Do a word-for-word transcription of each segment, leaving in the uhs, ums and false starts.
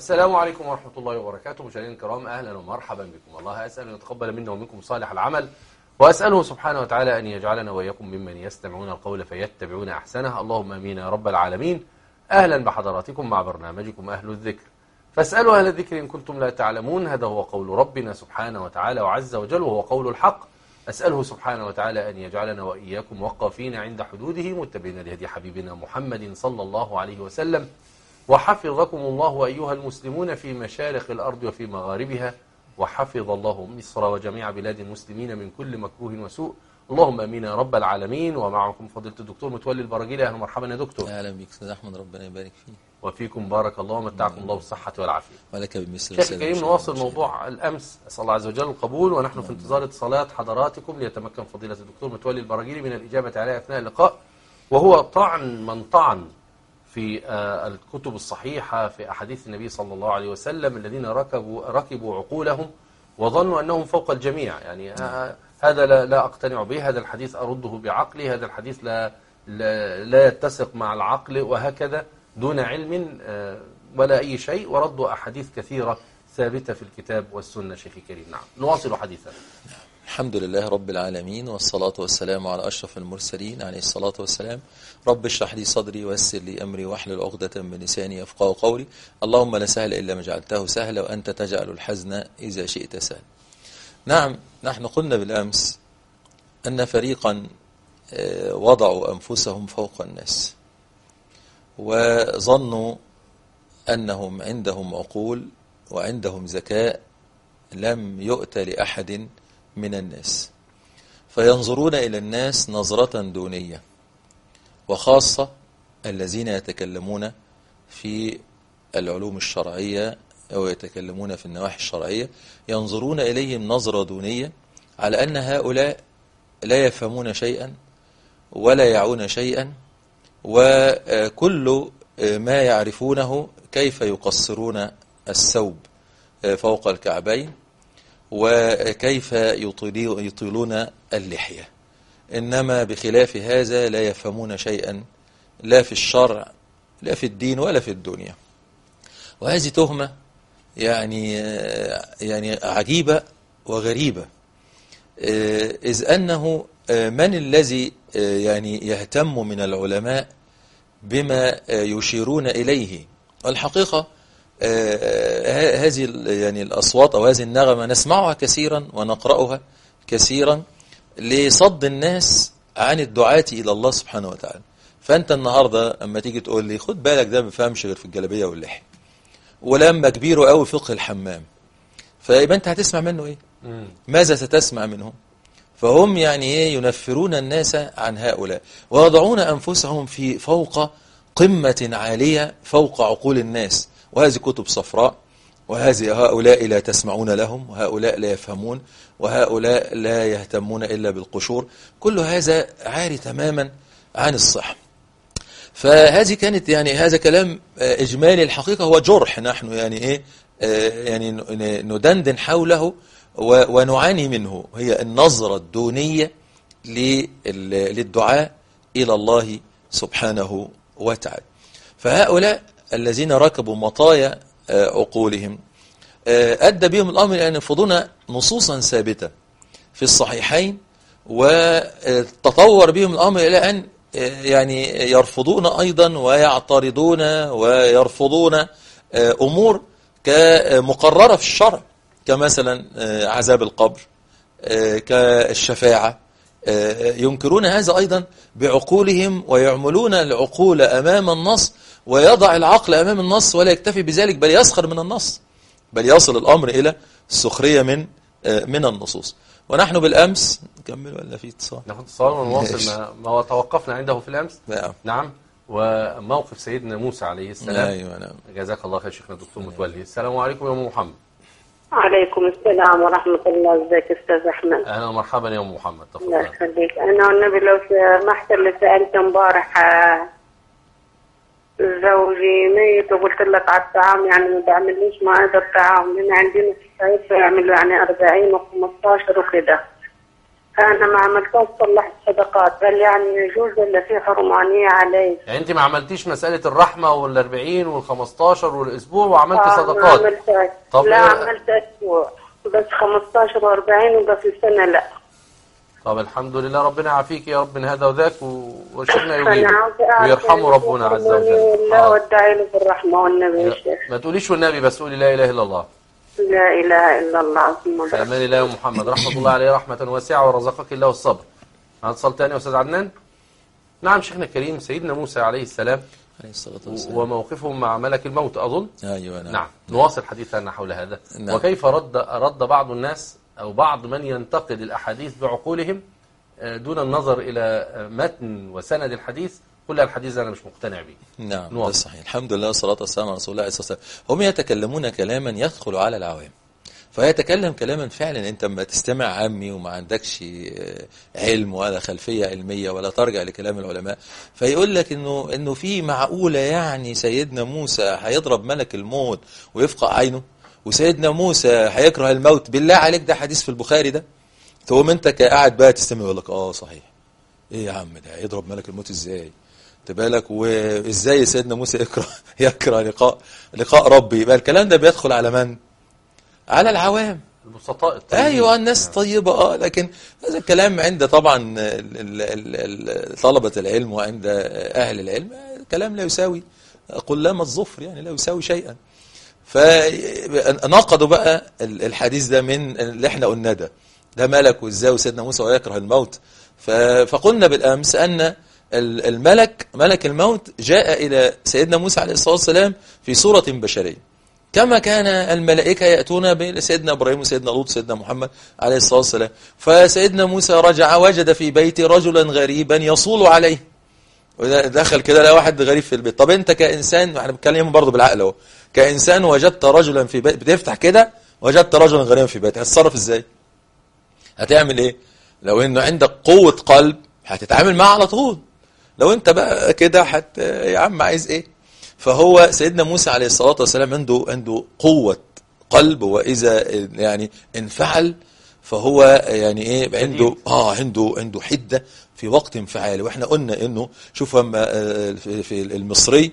السلام عليكم ورحمة الله وبركاته. مشاهدينا الكرام، أهلا ومرحبا بكم. الله أسأل أن يتقبل منا ومنكم صالح العمل، وأسأله سبحانه وتعالى أن يجعلنا وإياكم ممن يستمعون القول فيتبعون أحسنه. اللهم آمين يا رب العالمين. أهلا بحضراتكم مع برنامجكم أهل الذكر، فاسألوا أهل الذكر إن كنتم لا تعلمون. هذا هو قول ربنا سبحانه وتعالى وعز وجل، وهو قول الحق. أسأله سبحانه وتعالى أن يجعلنا وإياكم وقافين عند حدوده، متبعين لهدي حبيبنا محمد صلى الله عليه وسلم. وحفظكم الله أيها المسلمون في مشارق الأرض وفي مغاربها، وحفظ الله مصر وجميع بلاد المسلمين من كل مكروه وسوء. اللهم امين يا رب العالمين. ومعكم فضيلة الدكتور متولي البراجيلي. اهلا ومرحبا يا دكتور. اهلا بك استاذ احمد، ربنا يبارك فيك. وفيكم بارك الله ومتعكم الله بالصحة والعافية. ولك بمثل. شيخ الكريم، نواصل موضوع الأمس. أسأل الله عز وجل القبول، ونحن في انتظار اتصالات حضراتكم ليتمكن فضيلة الدكتور متولي البراجيلي من الإجابة عليها أثناء اللقاء، وهو طعن من طعن في الكتب الصحيحة في أحاديث النبي صلى الله عليه وسلم الذين ركبوا ركبوا عقولهم وظنوا أنهم فوق الجميع. يعني هذا لا, لا أقتنع به، هذا الحديث أرده بعقلي، هذا الحديث لا, لا, لا يتسق مع العقل، وهكذا دون علم ولا أي شيء. وردوا أحاديث كثيرة ثابتة في الكتاب والسنة. شيخ الكريم، نعم، نواصل حديثنا. الحمد لله رب العالمين، والصلاة والسلام على أشرف المرسلين عليه الصلاة والسلام. رب اشرح لي صدري ويسر لي أمري واحلل عقدة من لساني يفقهوا قولي. اللهم لا سهل إلا ما جعلته سهلا، وأنت تجعل الحزن إذا شئت سهلا. نعم، نحن قلنا بالأمس أن فريقا وضعوا أنفسهم فوق الناس وظنوا أنهم عندهم عقول وعندهم ذكاء لم يؤت لأحد من الناس، فينظرون إلى الناس نظرة دونية، وخاصة الذين يتكلمون في العلوم الشرعية أو يتكلمون في النواحي الشرعية، ينظرون إليهم نظرة دونية على أن هؤلاء لا يفهمون شيئا ولا يعون شيئا، وكل ما يعرفونه كيف يقصرون الثوب فوق الكعبين وكيف يطيلون اللحية، إنما بخلاف هذا لا يفهمون شيئا لا في الشرع لا في الدين ولا في الدنيا. وهذه تهمة يعني يعني عجيبة وغريبة، إذ أنه من الذي يعني يهتم من العلماء بما يشيرون إليه؟ والحقيقة هذه يعني الأصوات أو هذه النغمة نسمعها كثيرا ونقرأها كثيرا لصد الناس عن الدعاة إلى الله سبحانه وتعالى. فأنت النهاردة أما تيجي تقول لي خد بالك ده ما بفهمش غير في الجلابية واللحية، ولما كبيره قوي فقه الحمام، فيبقى أنت هتسمع منه إيه؟ ماذا ستسمع منهم؟ فهم يعني إيه؟ ينفرون الناس عن هؤلاء ويضعون أنفسهم في فوق قمة عالية فوق عقول الناس. وهذه كتب صفراء، وهذه هؤلاء لا تسمعون لهم، وهؤلاء لا يفهمون، وهؤلاء لا يهتمون إلا بالقشور. كل هذا عاري تماما عن الصحة. فهذه كانت يعني هذا كلام إجمالي، الحقيقة هو جرح نحن يعني إيه يعني ندندن حوله ونعاني منه، هي النظرة الدونية للدعاء إلى الله سبحانه وتعالى. فهؤلاء الذين ركبوا مطايا عقولهم أدى بهم الأمر أن يرفضون نصوصا ثابتة في الصحيحين، وتطور بهم الأمر إلى أن يعني يرفضون أيضا ويعترضون ويرفضون أمور كمقررة في الشرع، كمثلا عذاب القبر، كالشفاعة. ينكرون هذا أيضا بعقولهم، ويعملون العقول أمام النص، ويضع العقل أمام النص ولا يكتفي بذلك، بل يسخر من النص، بل يصل الأمر إلى السخرية من من النصوص. ونحن بالأمس نكمل ولا في اتصال؟ ناخد اتصال ونواصل ما, ما توقفنا عنده في الأمس. نعم. نعم. وموقف سيدنا موسى عليه السلام. أيوة نعم. جزاك الله خير شيخنا الدكتور متولي. السلام عليكم يا أم محمد. عليكم السلام ورحمة الله. ازيك استاذ احمد؟ اهلا ومرحبا يا ام محمد. تفضل. الله يخليك. انا والنبي لو سمحت اللي سألت امبارح زوجي ميت وقلت لك على الطعام، يعني ما بعملوش مائدة الطعام، لان عندنا في الصعيد بيعملوا يعني أربعين وخمستاشر وكده. أنا ما عملتهاش صلحت صدقات، هل يعني يجوز ولا في حرمانية علي؟ يعني أنت ما عملتيش مسألة الرحمة والأربعين والخمستاشر والأسبوع وعملت آه صدقات؟ ما عملتهاش. طب لا إيه؟ عملت أسبوع بس خمستاشر وأربعين وبس السنة لا. طب الحمد لله، ربنا يعافيك يا رب من هذا وذاك و- وشيخنا أنا يجيب عاوزة أعرف ويرحمه يعني ربنا في عز حرمانية وجل. ولا حاضر. وادعي له بالرحمة والنبي يا شيخ. ما تقوليش والنبي، بس قولي لا إله إلا الله. لا إله إلا الله. في أمان الله يا محمد، رحمة الله عليه رحمة واسعة ورزقك الله الصبر. هتصل تاني يا أستاذ عدنان؟ نعم شيخنا الكريم، سيدنا موسى عليه السلام عليه الصلاة والسلام. وموقفه مع ملك الموت أظن. أيوة نعم. نعم نواصل حديثنا حول هذا. نعم. وكيف رد رد بعض الناس أو بعض من ينتقد الأحاديث بعقولهم دون النظر إلى متن وسند الحديث، كل الحديث أنا مش مقتنع به. نعم نواصل. ده صحيح. الحمد لله والصلاة والسلام على رسول الله عليه الصلاة والسلام. هم يتكلمون كلاما يدخل على العوام، فيتكلم كلاما فعلا انت ما تستمع عامي وما عندكش علم ولا خلفية علمية ولا ترجع لكلام العلماء، فيقول لك انه انه في معقولة يعني سيدنا موسى هيضرب ملك الموت ويفقع عينه، وسيدنا موسى هيكره الموت؟ بالله عليك ده حديث في البخاري ده. تقوم انت قاعد بقى تستمع يقول لك اه صحيح، ايه يا عم ده هيضرب ملك الموت ازاي؟ تبالك وازاي سيدنا موسى يكره يكره لقاء لقاء ربي؟ يبقى الكلام ده بيدخل على من؟ على العوام، البسطاء الطيبين. ايوه الناس طيبه اه، لكن هذا الكلام عند طبعا ال- ال- ال- طلبه العلم وعند اهل العلم كلام لا يساوي قلام الظفر، يعني لا يساوي شيئا. فنقضوا بقى الحديث ده من اللي احنا قلنا ده ده ملك وازاي وسيدنا موسى ويكره الموت. ف- فقلنا بالامس ان الملك ملك الموت جاء الى سيدنا موسى عليه الصلاه والسلام في صوره بشريه، كما كان الملائكة يأتون بسيدنا إبراهيم وسيدنا لوط وسيدنا محمد عليه الصلاة والسلام. فسيدنا موسى رجع وجد في بيته رجلا غريبا يصول عليه، دخل كده لقى واحد غريب في البيت. طب انت كإنسان، احنا بنتكلم برضه بالعقل اهو، كإنسان وجدت رجلا في بيت، بتفتح كده وجدت رجلا غريبا في بيتك، هتتصرف ازاي؟ هتعمل ايه؟ لو انه عندك قوة قلب هتتعامل معه على طول. لو انت بقى كده حت يا عم عايز ايه؟ فهو سيدنا موسى عليه الصلاة والسلام عنده عنده قوة قلب، وإذا يعني انفعل فهو يعني ايه عنده اه عنده عنده حدة في وقت انفعاله. واحنا قلنا انه شوف اما في, في المصري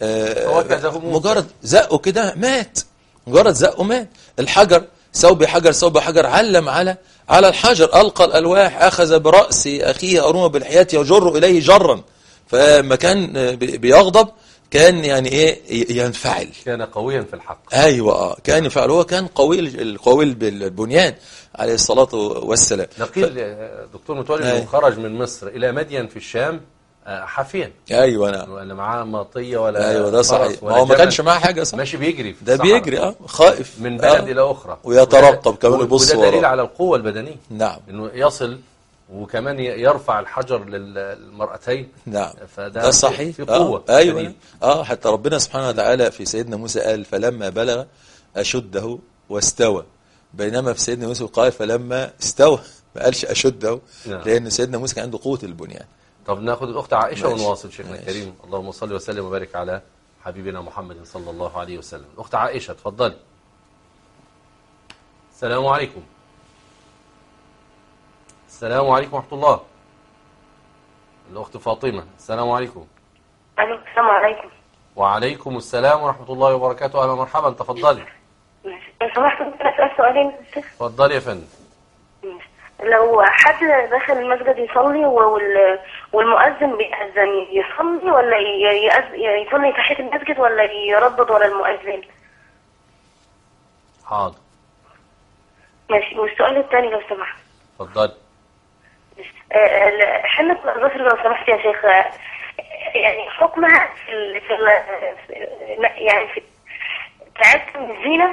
آه مجرد زقه كده مات، مجرد زقه مات. الحجر ثوب حجر ثوب حجر، علم على على الحجر، ألقى الألواح، أخذ برأس أخيه هارون بالحياة يجر إليه جرا. فما كان بيغضب كان يعني ايه ينفعل، كان قويا في الحق. ايوه اه كان ينفعل، هو كان قوي القوي بالبنيان عليه الصلاه والسلام. نقيل ف... دكتور متولي انه خرج من مصر الى مدين في الشام حافيا. ايوه نعم، ولا معاه مطيه ولا ايوه ده صحيح، ما هو ما كانش معاه حاجه صح، ماشي بيجري في ده بيجري اه خائف من بلد آه. الى اخرى ويترقب كمان يبص وراه، وده دليل على القوه البدنيه. نعم، انه يصل وكمان يرفع الحجر للمرأتين. نعم فده ده صحيح في قوة. آه. أيوة. اه حتى ربنا سبحانه وتعالى في سيدنا موسى قال فلما بلغ أشده واستوى، بينما في سيدنا موسى قال فلما استوى، ما قالش أشده. نعم. لأن سيدنا موسى كان عنده قوة البنيان. طب ناخد الأخت عائشة ونواصل شيخنا الكريم. اللهم صل وسلم وبارك على حبيبنا محمد صلى الله عليه وسلم. الأخت عائشة اتفضلي. السلام عليكم. السلام عليكم ورحمة الله. الأخت فاطمة. السلام عليكم. السلام عليكم. وعليكم السلام ورحمة الله وبركاته. أهلا مرحبا، تفضلي. لو سمحت ممكن أسأل سؤالين؟ اتفضلي يا فندم. لو حد دخل المسجد يصلي والمؤذن بيأذن، يصلي ولا يصلي تحية المسجد ولا يردد ولا المؤذن؟ حاضر. ماشي. والسؤال الثاني لو سمحت. اتفضلي. حنة الأظافر لو سمحت يا شيخ، يعني حكمها في ال في ال يعني في تعد من الزينة.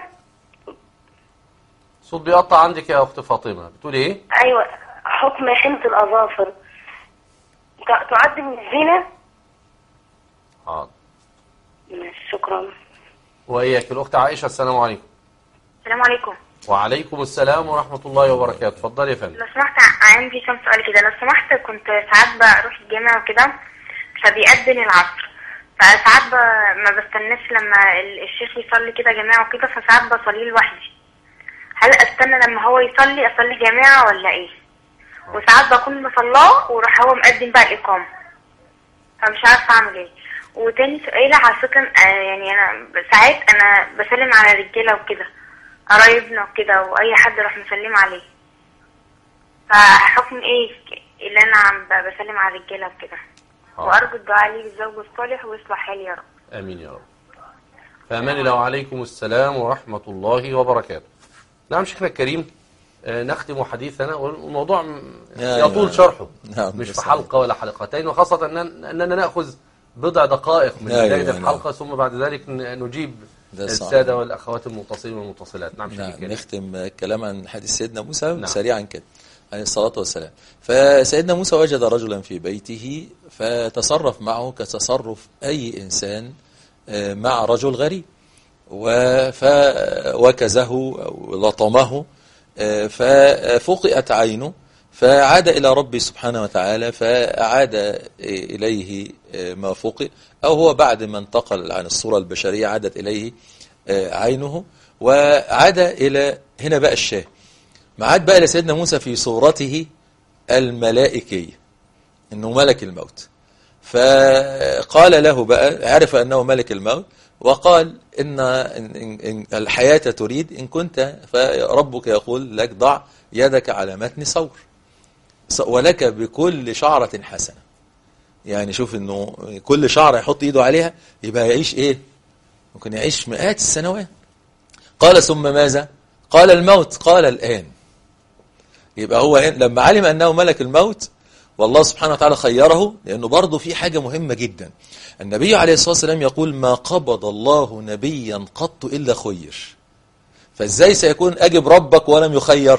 صوت بيقطع عندك يا أخت فاطمة، بتقولي إيه؟ أيوة، حكم حنة الأظافر تعد من الزينة؟ حاضر. شكرا. وإياك الأخت عائشة. السلام عليكم. السلام عليكم. وعليكم السلام ورحمة الله وبركاته. اتفضلي يا فندم. لو سمحت عندي كم سؤال كده. لو سمحت كنت ساعات بروح الجامع وكده فبيأذن العصر، فساعات ما بستناش لما الشيخ يصلي كده جماعة وكده، فساعات بصلي لوحدي. هل استنى لما هو يصلي اصلي جماعة ولا ايه؟ وساعات بكون مصلاه وراح هو مقدم بقى الاقامه، فمش عارفه اعمل ايه. وتاني سؤال على فكره، آه يعني انا ساعات انا بسلم على رجاله وكده، قرايبنا وكده، واي حد راح مسلم عليه، فحكم ايه اللي انا عم بسلم على الرجاله وكده؟ وارجو الدعاء لي بالزوج الصالح ويصلح حالي يا رب. امين يا رب. فامان الله وعليكم السلام ورحمه الله وبركاته. نعم شيخنا الكريم، نختم حديثنا، والموضوع يطول شرحه مش في حلقة ولا حلقتين، وخاصة أننا نأخذ بضع دقائق من بداية الحلقة ثم بعد ذلك نجيب السادة والأخوات المتصلين والمتصلات. نعم, نعم نختم الكلام عن حديث سيدنا موسى نعم. سريعا كده عليه الصلاة والسلام. فسيدنا موسى وجد رجلا في بيته فتصرف معه كتصرف أي إنسان مع رجل غريب، فوكزه أو لطمه ففقئت عينه، فعاد إلى ربي سبحانه وتعالى فأعاد إليه ما فقئ، أو هو بعد ما انتقل عن الصورة البشرية عادت إليه عينه، وعاد إلى هنا بقى الشاه معاد بقى لسيدنا موسى في صورته الملائكية، إنه ملك الموت. فقال له بقى، عرف أنه ملك الموت، وقال إن, إن, إن الحياة تريد إن كنت فربك يقول لك ضع يدك على متن ثور ولك بكل شعرة حسنة. يعني شوف إنه كل شعرة يحط إيده عليها يبقى يعيش إيه؟ ممكن يعيش مئات السنوات. قال ثم ماذا؟ قال الموت. قال الآن. يبقى هو لما علم أنه ملك الموت والله سبحانه وتعالى خيره، لأنه برضه في حاجة مهمة جدا. النبي عليه الصلاة والسلام يقول ما قبض الله نبيا قط إلا خير. فإزاي سيكون أجب ربك ولم يخير؟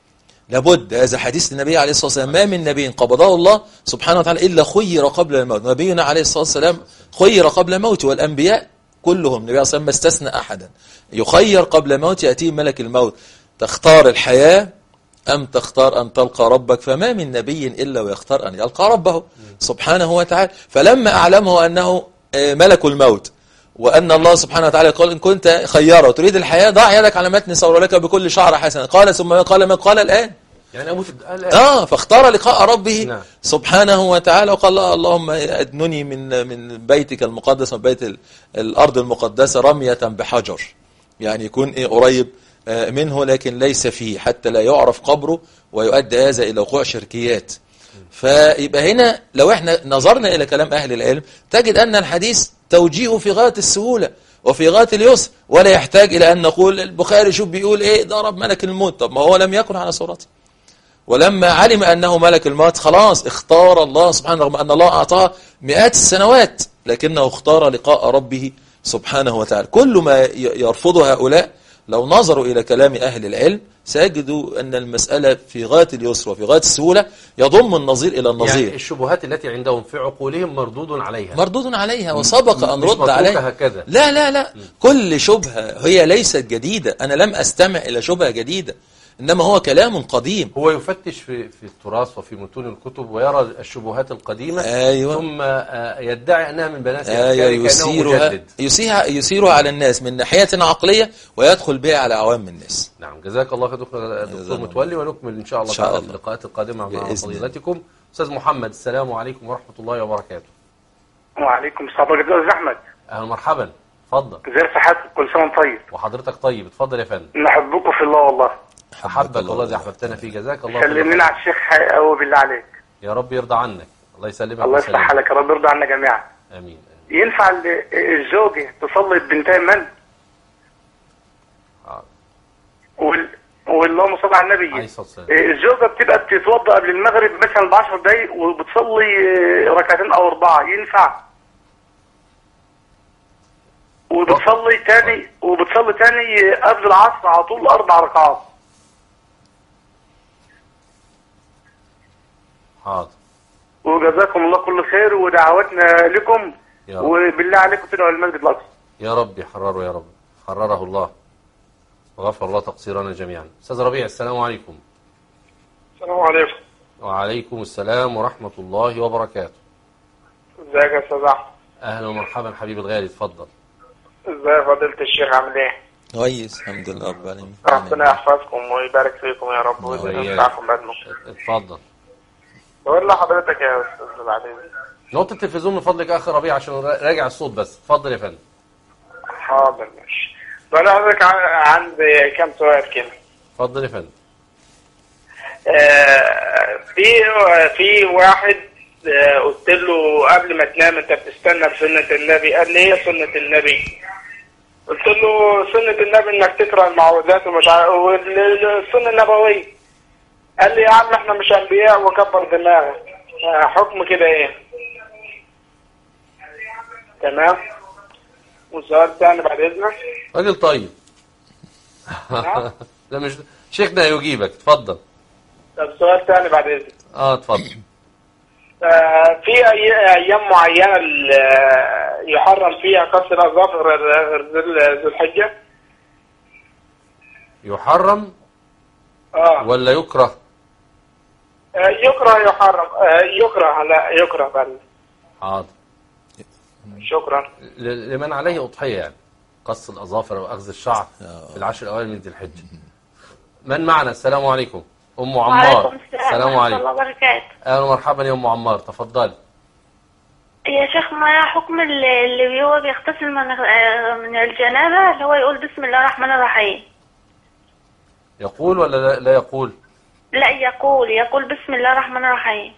لابد، هذا حديث النبي عليه الصلاة والسلام، ما من نبي قبضه الله سبحانه وتعالى إلا خير قبل الموت. نبينا عليه الصلاة والسلام خير قبل الموت، والأنبياء كلهم النبي عليه الصلاة والسلام ما استثنى أحدا يخير قبل الموت. يأتيه ملك الموت تختار الحياة أم تختار أن تلقى ربك؟ فما من نبي إلا ويختار أن يلقى ربه سبحانه وتعالى. فلما أعلمه أنه ملك الموت وأن الله سبحانه وتعالى قال إن كنت خيره تريد الحياة ضع يدك على متن ثور لك بكل شعر حسنة. قال ثم قال ما قال الآن، يعني أموت الآن. آه فاختار لقاء ربه نعم. سبحانه وتعالى، وقال اللهم أدنني من من بيتك المقدس من بيت الأرض المقدسة رمية بحجر، يعني يكون إيه قريب منه لكن ليس فيه حتى لا يعرف قبره ويؤدي هذا إلى وقوع شركيات. فيبقى هنا لو احنا نظرنا إلى كلام أهل العلم تجد أن الحديث توجيهه في غاية السهولة وفي غاية اليسر، ولا يحتاج إلى أن نقول البخاري شوف بيقول إيه ضرب ملك الموت. طب ما هو لم يكن على صورته، ولما علم أنه ملك الموت خلاص اختار الله سبحانه، رغم أن الله أعطاه مئات السنوات لكنه اختار لقاء ربه سبحانه وتعالى. كل ما يرفض هؤلاء لو نظروا إلى كلام أهل العلم سيجدوا أن المسألة في غاية اليسر وفي غاية السهولة، يضم النظير إلى النظير. يعني الشبهات التي عندهم في عقولهم مردود عليها مردود عليها وسبق أن رد عليها. هكذا. لا لا لا م. كل شبهة هي ليست جديدة، أنا لم أستمع إلى شبهة جديدة، إنما هو كلام قديم. هو يفتش في في التراث وفي متون الكتب ويرى الشبهات القديمة أيوة. ثم يدعي أنها من بنات أيوة. يسيرها, يسيرها, يسيرها على الناس من ناحية عقلية ويدخل بها على عوام الناس. نعم جزاك الله خير دكتور متولي، ونكمل إن شاء الله تعالى اللقاءات القادمة مع فضيلتكم. أستاذ محمد السلام عليكم ورحمة الله وبركاته. وعليكم السلام ورحمة الله. أحمد أهلا مرحبا، اتفضل. ازي صحتك؟ كل سنة وانت طيب. وحضرتك طيب، اتفضل يا فندم. نحبكم في الله والله. أحبك الله زي أحببتنا فيه، جزاك الله. سلمنا على الشيخ قوي بالله عليك. يا رب يرضى عنك. الله يسلمك. الله يصلح حالك يا رب، يرضى عنا جميعا. امين. ينفع الزوجة تصلي بنتين من؟ اه. وال... واللهم صل على النبي. عليه الصلاة والسلام. الزوجة بتبقى بتتوضأ قبل المغرب مثلا ب عشر دقايق وبتصلي ركعتين او اربعة، ينفع؟ وبتصلي تاني وبتصلي تاني قبل العصر على طول اربع ركعات. حاضر. وجزاكم الله كل خير ودعواتنا لكم، وبالله عليكم تدعوا المسجد الاقصى. يا رب يحرره يا رب، حرره الله وغفر الله تقصيرنا جميعا. استاذ ربيع السلام عليكم. السلام عليكم. وعليكم السلام ورحمة الله وبركاته. ازيك يا استاذ احمد؟ اهلا ومرحبا حبيبي الغالي، اتفضل. ازاي فضيلة الشيخ عامل ايه؟ كويس الحمد لله رب العالمين. ربنا يحفظكم ويبارك فيكم يا رب وإياك. وينفعكم بعد موت. اتفضل. بقول لحضرتك يا استاذ بعدين. نقطة التلفزيون من فضلك اخ ربيع عشان راجع الصوت بس. اتفضل يا فندم. حاضر ماشي. بقول لحضرتك ع- عندي كام سؤال كده. اتفضل يا فندم. آه، في في واحد آه، قلت له قبل ما تنام انت بتستنى بسنة النبي، قال لي ايه سنة النبي؟ قلت له سنة النبي انك تقرا المعوذات ومش عارف والسنة النبوية. قال لي يا عم احنا مش انبياء وكبر دماغك. آه، حكم كده ايه؟ تمام. والسؤال تاني بعد اذنك. راجل طيب. لا مش شيخنا يجيبك. اتفضل. طب سؤال تاني بعد اذنك. اه اتفضل. آه، في أي- ايام معينه ال- آه، يحرم فيها قص الاظافر غير ذي ذو الحجه؟ يحرم اه ولا يكره؟ آه، يكره يحرم آه، يكره لا يكره بل. حاضر. شكرا. ل- لمن عليه أضحية يعني قص الأظافر وأخذ الشعر آه. في العشر الأوائل من ذي الحجة. من معنا؟ السلام عليكم. أم عمار. وعليكم السلام السلام ورحمة عليكم. الله وبركاته. أهلا ومرحبا يا أم عمار. تفضلي. يا شيخ ما حكم اللي اللي هو بيغتسل من آه، من الجنابة اللي هو يقول بسم الله الرحمن الرحيم؟ يقول ولا لا, لا يقول؟ لا يقول يقول بسم الله الرحمن الرحيم.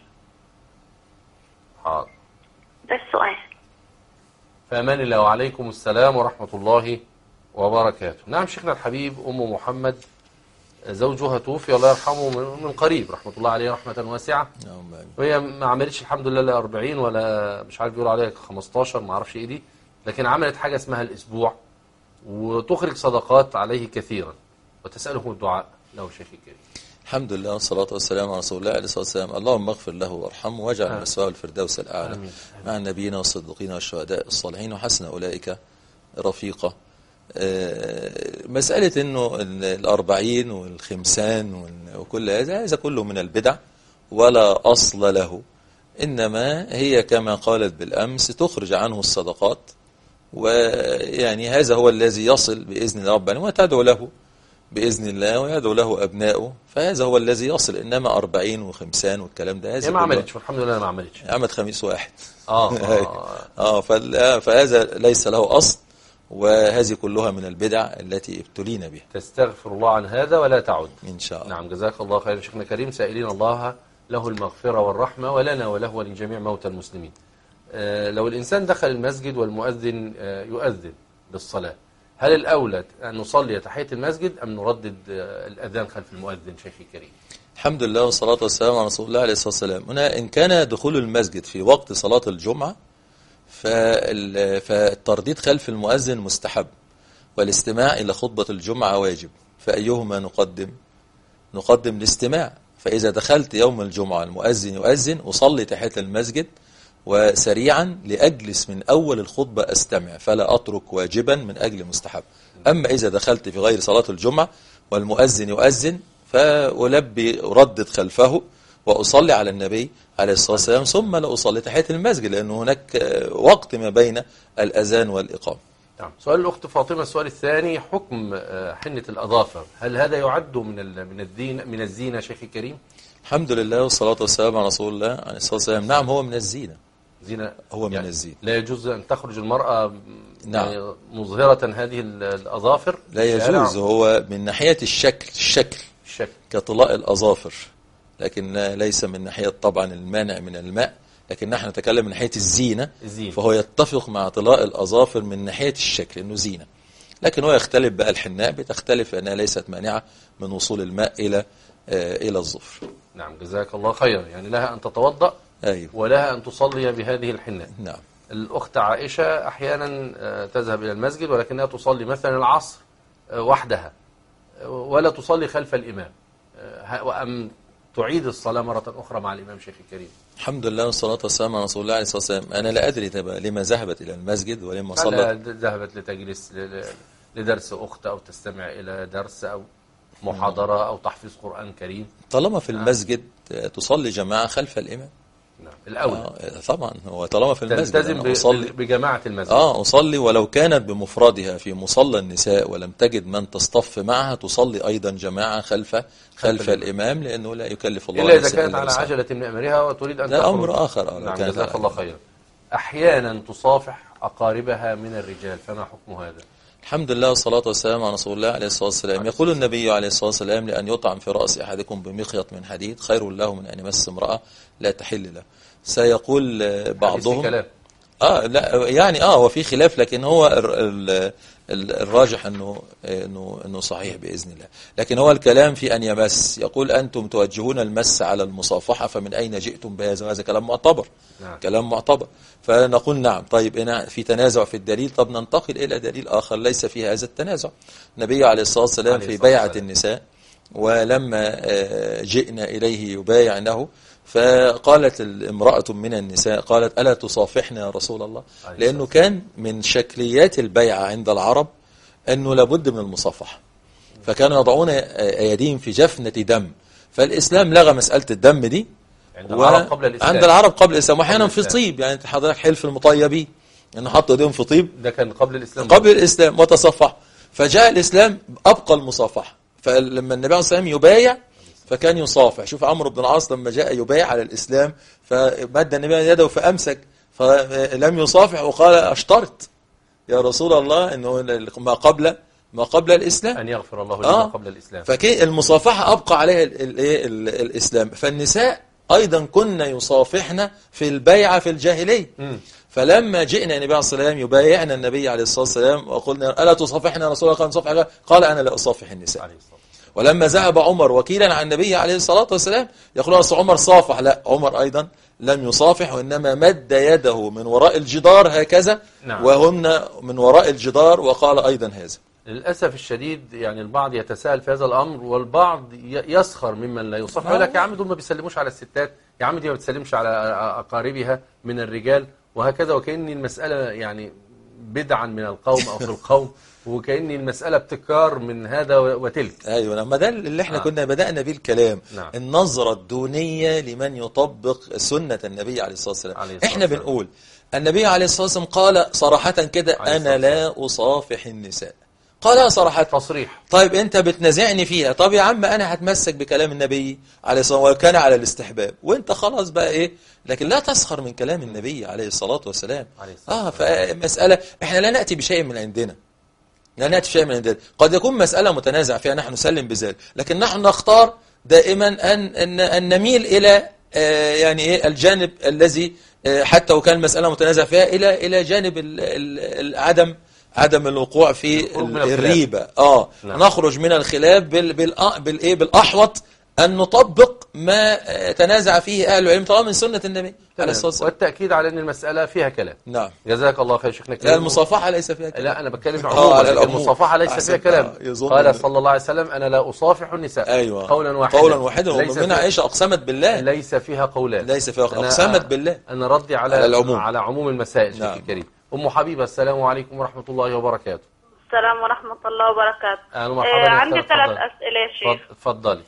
حاضر. ده السؤال. فأمان الله وعليكم السلام ورحمة الله وبركاته. نعم شيخنا الحبيب أم محمد زوجها توفي الله يرحمه من من قريب رحمة الله عليه رحمة واسعة، اللهم آمين. وهي ما عملتش الحمد لله لا أربعين ولا مش عارف بيقولوا عليها خمستاشر ما اعرفش ايه دي، لكن عملت حاجة اسمها الأسبوع وتخرج صدقات عليه كثيرا وتسأله الدعاء له شيخي الكريم. الحمد لله والصلاة والسلام على رسول الله عليه الصلاة والسلام. اللهم اغفر له وارحمه واجعل آمين. مسواه الفردوس الأعلى آمين. مع النبيين والصديقين والشهداء الصالحين وحسن أولئك رفيقا. آه، مسألة أنه ال- الأربعين والخمسان وال- وكل هذا هذا كله من البدع ولا أصل له، إنما هي كما قالت بالأمس تخرج عنه الصدقات، ويعني هذا هو الذي يصل بإذن ربنا وتدعو له بإذن الله ويدعو له أبنائه، فهذا هو الذي يصل. إنما أربعين وخمسان والكلام ده هي هذا ما كله- عملتش والحمد لله ما عملتش. عمد خميس واحد. اه, آه. اه فال- فهذا ليس له أصل، وهذه كلها من البدع التي ابتلينا بها تستغفر الله عن هذا ولا تعد. إن شاء الله. نعم جزاك الله خيرا شيخنا كريم، سائلين الله له المغفرة والرحمة ولنا وله ولجميع موتى المسلمين. آه لو الإنسان دخل المسجد والمؤذن آه يؤذن بالصلاة، هل الأولى أن نصلي تحية المسجد أم نردد آه الأذان خلف المؤذن شيخي الكريم؟ الحمد لله والصلاة والسلام على رسول الله عليه الصلاة والسلام. هنا إن كان دخول المسجد في وقت صلاة الجمعة فال- فالترديد خلف المؤذن مستحب، والاستماع إلى خطبة الجمعة واجب، فأيهما نقدم؟ نقدم الاستماع. فإذا دخلت يوم الجمعة المؤذن يؤذن أصلي تحية المسجد وسريعا لأجلس من أول الخطبة أستمع، فلا أترك واجبا من أجل مستحب. أما إذا دخلت في غير صلاة الجمعة والمؤذن يؤذن فألبي أردد خلفه وأصلي على النبي عليه الصلاة والسلام، ثم لا أصلي تحية المسجد، لأن هناك وقت ما بين الأذان والإقامة. نعم. سؤال الأخت فاطمة السؤال الثاني، حكم آه حنة الأظافر، هل هذا يعد من ال- من الدين من الزينة شيخي الكريم؟ الحمد لله والصلاة والسلام على رسول الله عليه الصلاة والسلام. نعم هو من الزينة، زينة هو من يعني الزينة. لا يجوز أن تخرج المرأة نعم. يعني مظهرة هذه ال- الأظافر لا في الشارع؟ يجوز، هو من ناحية الشكل الشكل الشكل. كطلاء الأظافر، لكن ليس من ناحية طبعا المانع من الماء، لكن نحن نتكلم من ناحية الزينة. الزينة. فهو يتفق مع طلاء الأظافر من ناحية الشكل أنه زينة، لكن هو يختلف بقى الحناء بتختلف أنها ليست مانعة من وصول الماء إلى آه إلى الظفر. نعم جزاك الله خيرا، يعني لها أن تتوضأ أيوه ولها أن تصلي بهذه الحناء. نعم. الأخت عائشة أحيانا آه، تذهب إلى المسجد ولكنها تصلي مثلا العصر آه، وحدها آه، ولا تصلي خلف الإمام، آه، وأم تعيد الصلاة مرة أخرى مع الإمام شيخ الكريم؟ الحمد لله والصلاة والسلام على رسول الله عليه الصلاة والسلام. أنا لا أدري تبقى لما ذهبت إلى المسجد ولما هل صلت. ذهبت لتجلس ل- ل- لدرس أخت أو تستمع إلى درس أو محاضرة أو تحفيظ قرآن كريم؟ طالما في المسجد آه، تصلي جماعة خلف الإمام. نعم الأولى آه طبعا هو طالما في المسجد تلتزم أنا أصلي بجماعة المسجد. آه أصلي ولو كانت بمفردها في مصلى النساء ولم تجد من تصطف معها تصلي أيضا جماعة خلف خلف الإمام، لأنه لا يكلف الله إلا إذا كانت على عجلة من أمرها وتريد أن ده أمر آخر. آه نعم جزاك الله خيرا. أحيانا تصافح أقاربها من الرجال، فما حكم هذا؟ الحمد لله والصلاة والسلام على رسول الله عليه الصلاة والسلام. يقول النبي عليه الصلاة والسلام: لأن يطعم في رأس أحدكم بمخيط من حديد خير له من أن يمس امرأة لا تحل له. سيقول بعضهم كلام. آه لا يعني آه وفي خلاف، لكن هو ال ال الراجح أنه أنه أنه صحيح بإذن الله. لكن هو الكلام في أن يمس. يقول: أنتم توجهون المس على المصافحة، فمن أين جئتم بهذا؟ وهذا كلام معتبر. نعم. كلام معتبر. فنقول نعم. طيب هنا في تنازع في الدليل، طب ننتقل إلى دليل آخر ليس فيه هذا التنازع. النبي عليه الصلاة والسلام في بيعة النساء، ولما جئنا إليه يبايعنه فقالت امرأة من النساء قالت: ألا تصافحن يا رسول الله؟ لأنه كان من شكليات البيعة عند العرب أنه لابد من المصافحة، فكانوا يضعون أيديهم في جفنة دم. فالإسلام لغى مسألة الدم دي عند العرب قبل الإسلام، عند العرب قبل الإسلام، وأحيانا في طيب. يعني حضرتك حلف المطيبين أنه حطوا ايديهم في طيب، ده كان قبل الإسلام قبل الإسلام وتصفح. فجاء الإسلام أبقى المصافحة، فلما النبي عليه الصلاة والسلام يبايع فكان يصافح. شوف عمرو بن العاص لما جاء يبايع على الإسلام فمد النبي يده فأمسك فلم يصافح، وقال: أشترط يا رسول الله أنه ما قبل ما قبل الإسلام أن يغفر الله لما آه قبل الإسلام. فكي المصافحة أبقى عليها ال ال ال الإسلام. فالنساء أيضا كنا يصافحنا في البيعة في الجاهلية. م. فلما جئنا النبي عليه الصلاة والسلام يبايعنا النبي عليه الصلاة والسلام وقلنا: ألا تصافحنا يا رسول الله؟ قال: نصافح. قال: أنا لا أصافح النساء. عليه الصلاة. ولما ذهب عمر وكيلا عن النبي عليه الصلاة والسلام يقول: أصل عمر صافح. لا، عمر أيضا لم يصافح، وإنما مد يده من وراء الجدار هكذا. نعم. وهن من وراء الجدار، وقال أيضا هذا. للأسف الشديد يعني البعض يتساءل في هذا الأمر، والبعض يسخر ممن لا يصافح. يقول لك: يا عم دول ما بيسلموش على الستات، يا عم دي ما بتسلمش على أقاربها من الرجال، وهكذا. وكأن المسألة يعني بدعا من القوم أو في القوم، وكأن المسألة ابتكار من هذا وتلك. أيوة، ما ده اللي احنا آه. كنا بدأنا به الكلام. نعم. النظرة الدونية لمن يطبق سنة النبي عليه الصلاة والسلام. احنا بنقول النبي عليه الصلاة والسلام قال صراحة كده: أنا لا أصافح النساء. قالها صراحة، تصريح. طيب انت بتنازعني فيها، طب يا عم انا هتمسك بكلام النبي عليه الصلاة والسلام وكان على الاستحباب، وانت خلاص بقى ايه، لكن لا تسخر من كلام النبي عليه الصلاة والسلام. اه فمسألة احنا لا نأتي بشيء من عندنا، لا نأتي بشيء من عندنا. قد يكون مسألة متنازع فيها نحن نسلم بذلك، لكن نحن نختار دائما ان ان, أن نميل الى آه يعني ايه الجانب الذي آه حتى وكان المسألة متنازع فيها الى الى جانب ال ال عدم عدم الوقوع في الريبة. اه نعم. نخرج من الخلاف بال بال بالايه بالاحوط ان نطبق ما تنازع فيه اهل العلم طالما من سنة النبي عليه الصلاة والسلام، والتأكيد على ان المسألة فيها كلام. نعم. جزاك الله خير شيخنا. لا المصافحة ليس فيها كلام. لا انا بتكلم عموما. المصافحة ليس فيها كلام. قال صلى الله عليه وسلم: انا لا اصافح النساء. ايوه. قولا واحدا. قولا واحدا. ومنها عائشة اقسمت بالله. ليس فيها قولان. ليس فيها اقسمت بالله. انا ردي على على العموم. على عموم المسائل. شيخ الكريم. ام حبيبة، السلام عليكم ورحمة الله وبركاته. السلام ورحمة الله وبركاته. اهلا ومرحبا. آه عندي ثلاث أسئلة يا شيخ. اتفضلي.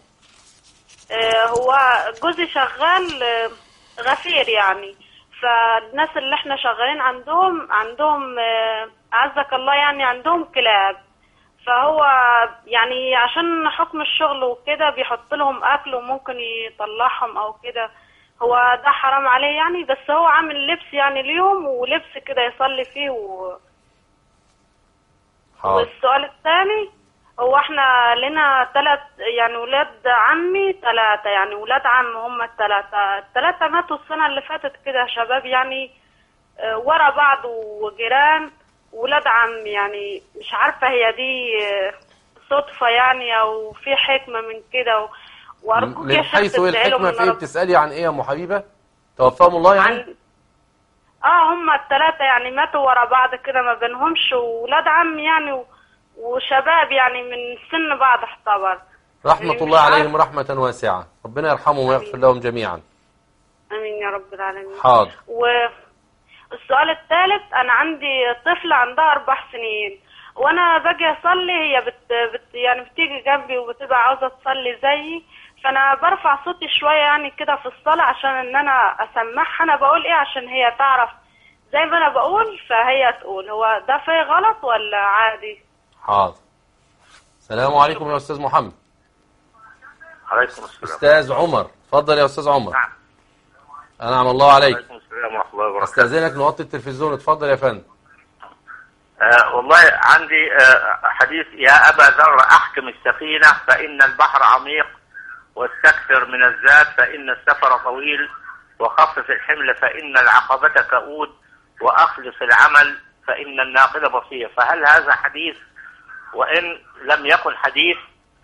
آه هو جوزي شغال آه غفير يعني، فالناس اللي احنا شغالين عندهم عندهم آه عزك الله يعني عندهم كلاب، فهو يعني عشان حكم الشغل وكده بيحط لهم أكل وممكن يطلعهم أو كده، هو ده حرام عليه يعني؟ بس هو عامل لبس يعني ليهم ولبس كده يصلي فيه و... والسؤال الثاني هو احنا لنا ثلاث يعني ولاد عمي ثلاثة يعني ولاد عم هم الثلاثة الثلاثة ماتوا السنة اللي فاتت كده شباب يعني اه ورا بعض وجيران ولاد عم يعني، مش عارفة هي دي صدفة يعني او في حكمة من كده، وارجوك يا شيخ من حيث الحكمة في ايه بتسألي عن ايه يا ام حبيبة؟ توفاهم الله يعني؟ عن... اه هم الثلاثة يعني ماتوا ورا بعض كده ما بينهمش ولاد عم يعني و... وشباب يعني من سن بعض احتضر. رحمة الله عليهم رحمة واسعة، ربنا يرحمهم ويغفر لهم جميعا. امين يا رب العالمين. حاضر. والسؤال الثالث، انا عندي طفلة عندها اربع سنين وانا باجي اصلي هي بت... بت يعني بتيجي جنبي وبتبقى عاوزة تصلي زيي، فانا برفع صوتي شويه يعني كده في الصلاه عشان ان انا اسمعها انا بقول ايه، عشان هي تعرف زي ما انا بقول فهي تقول. هو ده فيه غلط ولا عادي؟ حاضر. السلام عليكم يا استاذ محمد. عليكم السلام. استاذ عمر، اتفضل يا استاذ عمر. نعم. انعم الله عليك. عليكم السلام ورحمه الله وبركاته. استاذنك نوطي التلفزيون، اتفضل يا فندم. آه والله عندي آه حديث: يا ابا ذر احكم السفينه فان البحر عميق، واستكثر من الزاد فان السفر طويل، وخفف الحمل فان العقبه كؤود، واخلص العمل فان الناقد بصير. فهل هذا حديث؟ وان لم يكن حديث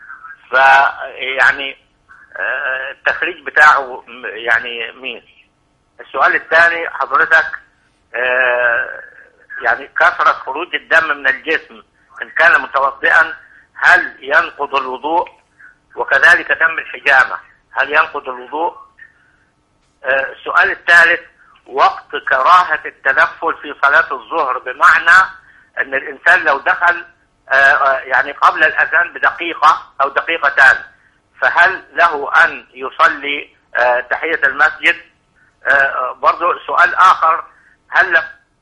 فيعني آه التخريج بتاعه يعني مين؟ السؤال الثاني حضرتك آه يعني كثرة خروج الدم من الجسم إن كان متوضئا هل ينقض الوضوء؟ وكذلك دم الحجامة هل ينقض الوضوء؟ آه السؤال الثالث: وقت كراهة التنفل في صلاة الظهر، بمعنى أن الإنسان لو دخل آه يعني قبل الأذان بدقيقة أو دقيقتان فهل له أن يصلي آه تحية المسجد؟ آه برضو سؤال آخر: هل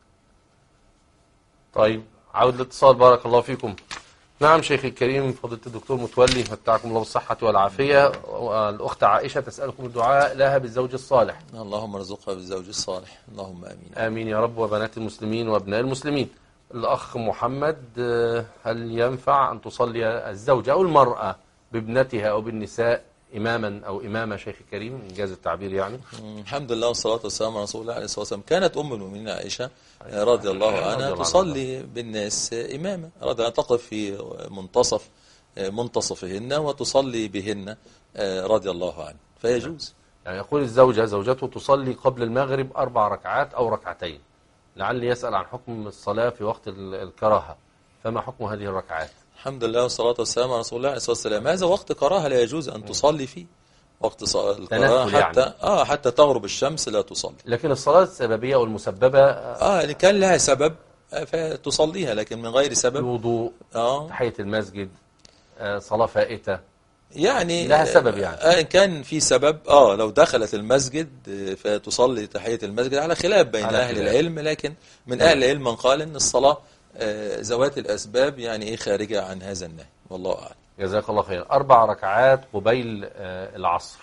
طيب عود الاتصال. بارك الله فيكم. نعم شيخي الكريم فضيلة الدكتور متولي، متعكم الله بالصحة والعافية. الأخت عائشة تسألكم الدعاء لها بالزوج الصالح. اللهم ارزقها بالزوج الصالح، اللهم آمين. آمين يا رب، وبنات المسلمين وابناء المسلمين. الأخ محمد، هل ينفع أن تصلي الزوجة أو المرأة بابنتها أو بالنساء إماما أو إمامة شيخ الكريم، إنجاز التعبير يعني؟ الحمد لله والصلاة والسلام على رسول الله عليه الصلاة والسلام. كانت أم المؤمنين عائشة رضي الله عنها تصلي بالناس إمامة، رضي الله تقف في منتصف منتصفهن وتصلي بهن رضي الله عنه، فيجوز. يعني يقول الزوجة زوجته تصلي قبل المغرب أربع ركعات أو ركعتين، لعلي يسأل عن حكم الصلاة في وقت الكراهة، فما حكم هذه الركعات؟ الحمد لله والصلاة والسلام على رسول الله عليه الصلاة والسلام. هذا وقت كراهة لا يجوز أن تصلي فيه، وقت الكراهة حتى يعني. آه حتى تغرب الشمس لا تصلي. لكن الصلاة السببية والمسببة آه اللي كان لها سبب فتصليها، لكن من غير سبب الوضوء، آه تحية المسجد، آه صلاة فائتة، يعني لها سبب يعني. آه كان في سبب آه لو دخلت المسجد فتصلي تحية المسجد، على خلاف بين على أهل خلاف. العلم، لكن من أهل العلم من قال أن الصلاة آه ذوات الأسباب يعني إيه خارجة عن هذا النهي، والله أعلم. جزاك الله خير. أربع ركعات قبيل آه العصر،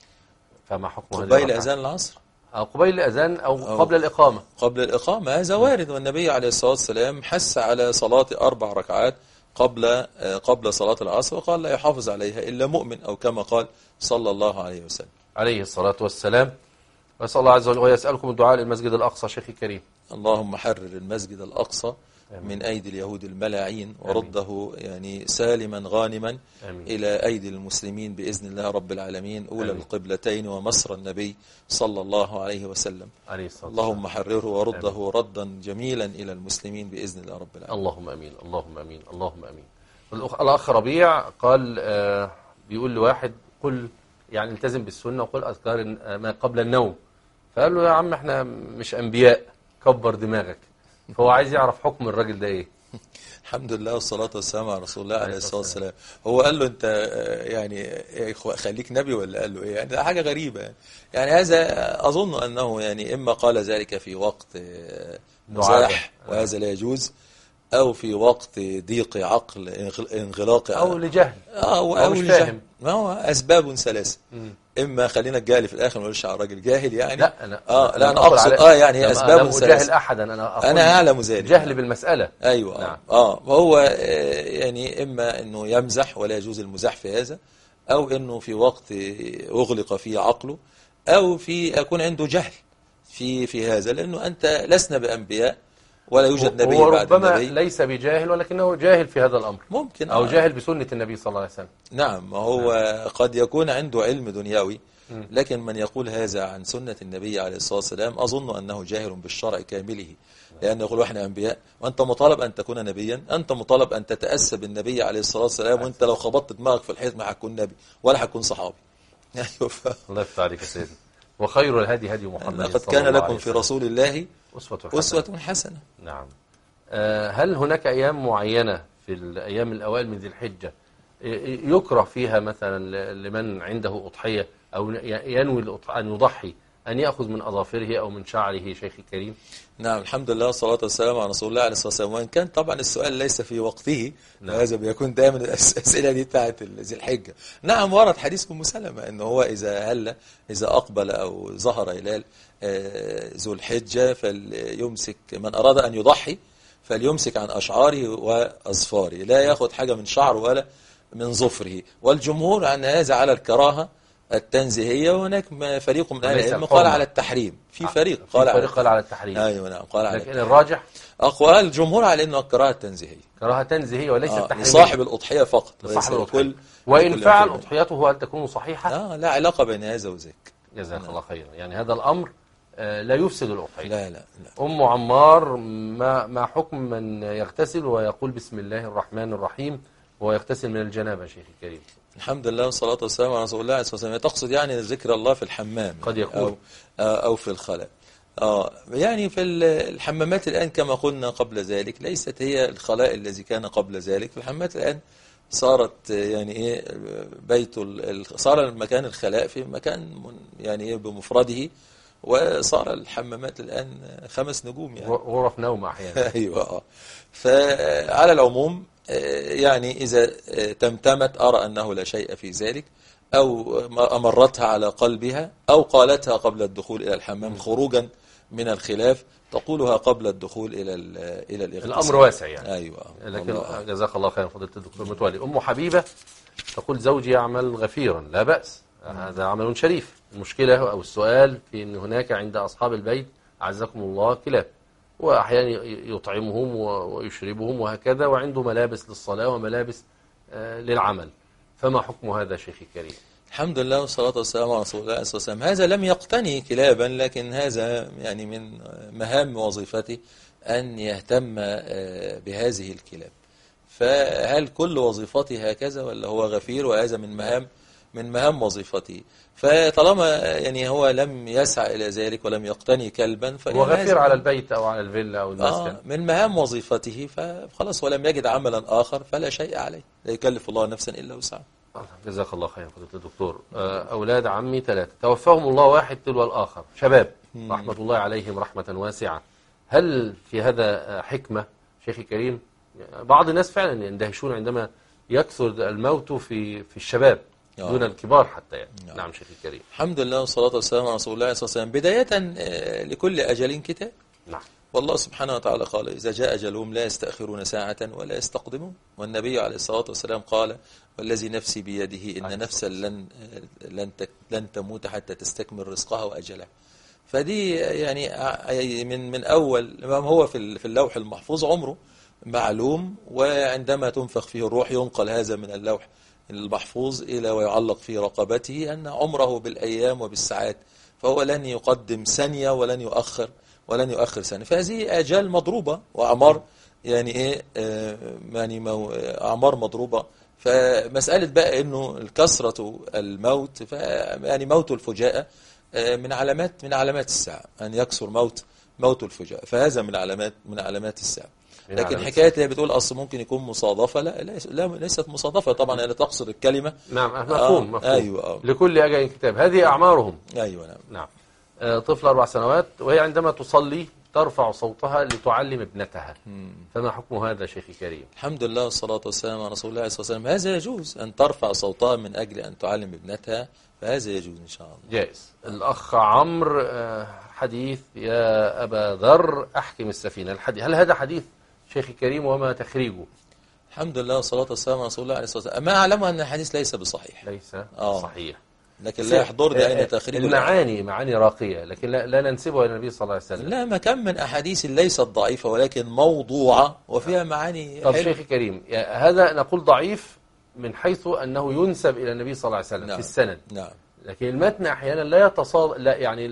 فما حكم هذه قبيل أذان العصر أو قبيل الأذان أو, أو قبل الإقامة؟ قبل الإقامة هذا وارد، والنبي عليه الصلاة والسلام حث على صلاة أربع ركعات قبل قبل صلاة العصر، وقال لا يحافظ عليها إلا مؤمن، أو كما قال صلى الله عليه وسلم عليه الصلاة والسلام. وأسأل الله عز وجل ويسألكم الدعاء للمسجد الأقصى شيخي الكريم. اللهم حرر المسجد الأقصى من أيدي اليهود الملاعين، ورده يعني سالما غانما أمين. إلى أيدي المسلمين بإذن الله رب العالمين، أولى القبلتين ومصر النبي صلى الله عليه وسلم. عليه اللهم حرره ورده أمين. ردا جميلا إلى المسلمين بإذن الله رب العالمين. اللهم أمين اللهم أمين اللهم أمين. الأخ ربيع قال آه بيقول لواحد قل يعني التزم بالسنة وقل أذكار ما قبل النوم، فقال له يا عم احنا مش أنبياء، كبر دماغك. فهو عايز يعرف حكم الراجل ده ايه. الحمد لله والصلاة والسلام على رسول الله عليه الصلاة والسلام. هو قال له انت يعني خليك نبي ولا قال له ايه؟ يعني ده حاجة غريبة يعني. يعني هذا اظن انه يعني اما قال ذلك في وقت مزاح وهذا لا يجوز، او في وقت ضيق عقل انغلاق او لجهل او, أو مش فاهم. ما هو اسباب ثلاثة، اما خلينا الجاهل في الاخر ما نقولش على الراجل جاهل يعني. لا انا اه لا انا اقصد اه يعني هي اسباب ثلاثه. لا جاهل احدا، انا اقول انا اعلم ذلك، جهل بالمساله. ايوه نعم. اه وهو يعني اما انه يمزح ولا يجوز المزاح في هذا، او انه في وقت اغلق فيه عقله، او في يكون عنده جهل في في هذا، لانه انت لسنا بانبياء ولا يوجد نبي بعد النبي. هو ربما ليس بجاهل ولكنه جاهل في هذا الأمر، ممكن أو جاهل بسنة النبي صلى الله عليه وسلم. نعم، هو نعم. قد يكون عنده علم دنيوي، لكن من يقول هذا عن سنة النبي عليه الصلاة والسلام أظن أنه جاهل بالشرع كامله، لأن يقول احنا أنبياء، وأنت مطالب أن تكون نبيا، أنت مطالب أن تتأسى بالنبي عليه الصلاة والسلام، وأنت لو خبطت دماغك في الحيط ما هتكون نبي ولا هتكون صحابي. الله يفتح عليك يا سيدي. وخير الهدي هدي محمد. لقد كان لكم في رسول الله أسوة حسنة. أسوة حسنة. نعم. هل هناك أيام معينة في الأيام الأوائل من ذي الحجة يكره فيها مثلا لمن عنده أضحية أو ينوي أن يضحي أن يأخذ من أظافره أو من شعره شيخي الكريم؟ نعم، الحمد لله والصلاة والسلام على رسول الله عليه الصلاة والسلام. وإن كان طبعا السؤال ليس في وقته، نعم. هذا بيكون دائما الأسئلة دي بتاعت ذي الحجة. نعم، ورد حديث أم سلمة إن هو إذا هل إذا أقبل أو ظهر هلال ذو الحجة فليمسك، من أراد أن يضحي فليمسك عن أشعاره وأظفاره، لا يأخذ حاجة من شعره ولا من ظفره. والجمهور عن هذا على الكراهة التنزيهية، وهناك فريق من أهل العلم قال على التحريم. في فريق قال على, قال على التحريم. أيوة نعم، قال على لكن الراجح أقوال الجمهور على أنه الكراهة التنزيهية، كراهة تنزيهية وليس آه التحريم، لصاحب الأضحية فقط، لصاحب الأضحية. كل وإن فعل أضحيته هل تكون صحيحة؟ آه لا علاقة بين هذا وذاك. جزاك الله خيرا. يعني هذا الأمر آه لا يفسد الأضحية. لا, لا لا. أم عمار، ما ما حكم من يغتسل ويقول بسم الله الرحمن الرحيم ويغتسل من الجنابة شيخ الكريم؟ الحمد لله والصلاة والسلام على رسول الله عليه الصلاة والسلام. تقصد يعني ذكر الله في الحمام قد يكون أو, أو في الخلاء. آه يعني في الحمامات الآن كما قلنا قبل ذلك ليست هي الخلاء الذي كان قبل ذلك. الحمامات الآن صارت يعني إيه بيت صار مكان الخلاء في مكان يعني إيه بمفرده، وصار الحمامات الآن خمس نجوم يعني غرف نوم أحيانا. أيوة. فعلى العموم يعني إذا تمتمت أرى أنه لا شيء في ذلك، أو أمرتها على قلبها أو قالتها قبل الدخول إلى الحمام خروجا من الخلاف، تقولها قبل الدخول إلى إلى الاغتسال. الأمر واسع يعني. أيوة. لكن جزاك الله خيرا فضيلة الدكتور متولي. أم حبيبة تقول زوجي يعمل غفيرا، لا بأس، هذا عمل شريف. المشكلة أو السؤال في أن هناك عند أصحاب البيت أعزكم الله كلاب، وأحيانا يطعمهم ويشربهم وهكذا، وعنده ملابس للصلاة وملابس للعمل، فما حكم هذا شيخي الكريم؟ الحمد لله والصلاة والسلام على رسول الله صلى الله عليه وسلم. هذا لم يقتني كلابا، لكن هذا يعني من مهام وظيفته أن يهتم بهذه الكلاب. فهل كل وظيفته هكذا ولا هو غفير وهذا من مهام من مهام وظيفته؟ فطالما يعني هو لم يسعى إلى ذلك ولم يقتني كلبا هو غفير على البيت أو على الفيلا أو المسكن، آه من مهام وظيفته، فخلاص ولم يجد عملا آخر فلا شيء عليه، لا يكلف الله نفسا إلا وسعها. جزاك الله خيرا فضيلة الدكتور. أولاد عمي ثلاثة توفاهم الله واحد تلو الآخر، شباب رحمة الله عليهم رحمة واسعة. هل في هذا حكمة شيخي كريم؟ بعض الناس فعلا يندهشون عندما يكثر الموت في في الشباب دون الكبار حتى يعني. نعم, نعم شيخي الكريم. الحمد لله والصلاة والسلام على رسول الله صلى الله عليه وسلم. بداية لكل أجل كتاب. نعم. والله سبحانه وتعالى قال إذا جاء أجلهم لا يستأخرون ساعة ولا يستقدمون. والنبي عليه الصلاة والسلام قال والذي نفسي بيده إن نفسا لن لن لن تموت حتى تستكمل رزقها وأجلها. فدي يعني من من أول ما هو في في اللوح المحفوظ عمره معلوم، وعندما تنفخ فيه الروح ينقل هذا من اللوح المحفوظ إلى ويعلق في رقبته أن عمره بالأيام وبالساعات، فهو لن يقدم ثانية ولن يؤخر ولن يؤخر ثانية. فهذه آجال مضروبة وأعمار يعني إيه آه يعني مو أعمار مضروبة. فمسألة بقى إنه الكثرة الموت يعني موت الفجاءة آه من علامات من علامات الساعة، أن يكثر موت موت الفجاءة، فهذا من علامات من علامات الساعة. لكن حكاية اللي بتقول أصل ممكن يكون مصادفة، لا, لا ليست مصادفة طبعا، أنا تقصد الكلمة. نعم مفهوم. آه مفهوم. أيوة آه. لكل أجل كتاب، هذه أعمارهم. أيوة نعم. نعم. آه طفل أربع سنوات وهي عندما تصلي ترفع صوتها لتعلم ابنتها، مم. فما حكم هذا شيخي كريم؟ الحمد لله والصلاة والسلام على رسول الله صلى الله عليه وسلم. هذا يجوز أن ترفع صوتها من أجل أن تعلم ابنتها، فهذا يجوز إن شاء الله. جائز. الأخ عمرو آه حديث يا أبا ذر أحكم السفينة، الحديث هل هذا حديث شيخي كريم وما تخريجه؟ الحمد لله والصلاة والسلام على رسول الله عليه الصلاة والسلام. ما أعلم أن الحديث ليس بصحيح، ليس آه. صحيح، لكن لا يحضرني أين تخريج المعاني معاني راقية، لكن لا, لا ننسبها إلى النبي صلى الله عليه وسلم. لا، ما كم من أحاديث ليست ضعيفة ولكن موضوعة وفيها معاني. طب شيخي كريم، هذا نقول ضعيف من حيث أنه ينسب إلى النبي صلى الله عليه وسلم. نعم. في السند. نعم. لكن المتن أحيانا لا يتصاد لا يعني